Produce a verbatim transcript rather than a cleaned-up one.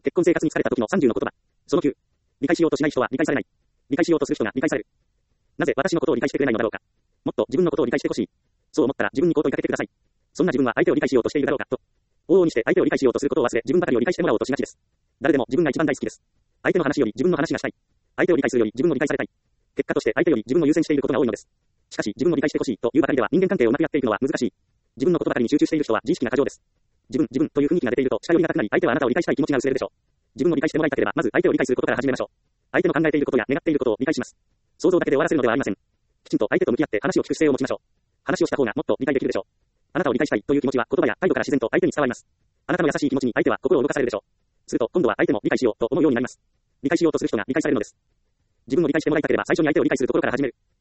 結婚生活に疲れた時のさんじゅうの言葉。そのきゅう。理解しようとしない人は理解されない。理解しようとする人が理解される。なぜ私のことを理解してくれないのだろうか。もっと自分のことを理解してほしい。そう思ったら自分にこう問いかけてください。そんな自分は相手を理解しようとしているだろうかと。往々にして相手を理解しようとすることを忘れ、自分ばかりを理解してもらおうとしがちです。誰でも自分が一番大好きです。相手の話より自分の話がしたい。相手を理解するより自分を理解されたい。結果として相手より自分を優先していることが多いのです。しかし自分を理解してほしいというばかりでは人間関係をうまくやっていくのは難しい。自分のことばかりに集中している人は自意識が過剰です。自分、自分という雰囲気が出ていると近寄りがたくなり、相手はあなたを理解したい気持ちが薄れるでしょう。自分を理解してもらいたければ、まず相手を理解することから始めましょう。相手の考えていることや願っていることを理解します。想像だけで終わらせるのではありません。きちんと相手と向き合って話を聞く姿勢を持ちましょう。話をした方がもっと理解できるでしょう。あなたを理解したいという気持ちは言葉や態度から自然と相手に伝わります。あなたの優しい気持ちに相手は心を動かされるでしょう。すると今度は相手も理解しようと思うようになります。理解しようとする人が理解されるのです。自分を理解してもらいたければ最初に相手を理解するところから始める。